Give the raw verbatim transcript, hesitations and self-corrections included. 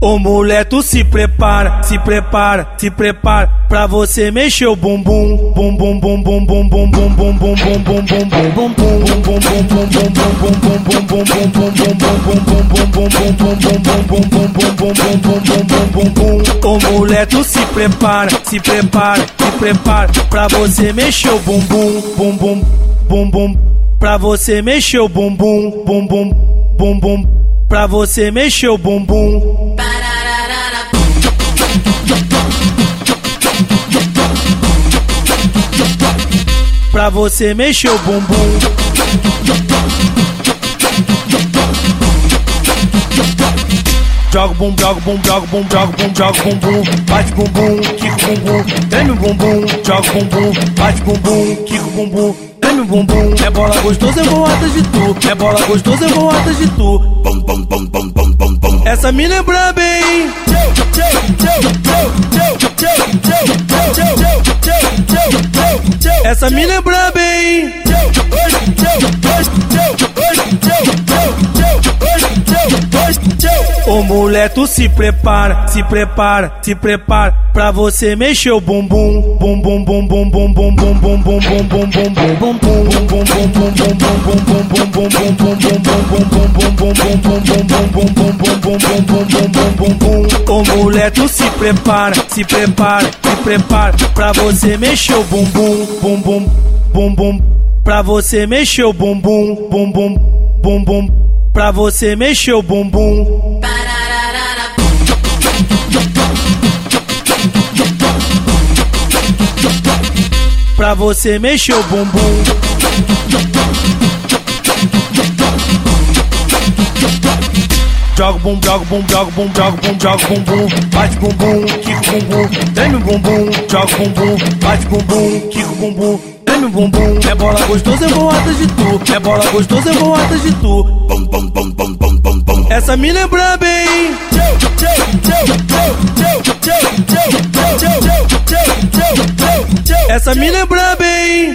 Ô mulher, tu se prepara, se prepara, se prepara pra você mexer o bumbum, bum bum bum bum bum bum bum bum bum bum bum bum bum bum bum bum bum. Ô mulher, tu se prepara, se prepara, se prepara pra você mexer o bumbum, bum bum bum bum, pra você mexer o bumbum, bum bum bum bum, pra você mexer o bumbum. Pra você mexer o bumbum. Joga bum, joga bum, joga bum, joga bum, joga bumbum, bate bumbum, quica bumbum, treme o bumbum, joga bumbum, bate bumbum, quica bumbum, treme o bumbum. É bola gostosa, eu vou atrás de tu. É bola gostosa, eu vou atrás de tu. Bum, bum, bum, bum, bum, bum, bum. Essa mina é braba, hein? Essa mina é braba, hein? Ô mulher, tu se prepara, se prepara, se prepara pra você mexer o bumbum, bum bum bum bum bum bum bum bum bum bum bum bum bum bum. Ô mulher, tu se prepara, se prepara, se prepara pra você mexer o bumbum, bum bum bum bum, pra você mexer o bumbum, bum bum bum bum, pra você mexer o bumbum. Pra você mexer o bumbum. Joga bum, joga bum, joga bum, joga bum, joga bumbum, bate bumbum, quica bumbum, treme o bumbum, joga bumbum, bate bumbum, quica bumbum, treme o bumbum. É bola gostosa, eu vou atrás de tu. É bola gostosa, eu vou atrás de tu. Bum, bum, bum, bum, bum, bum, bum. Essa mina é braba, hein? Essa mina é braba, hein?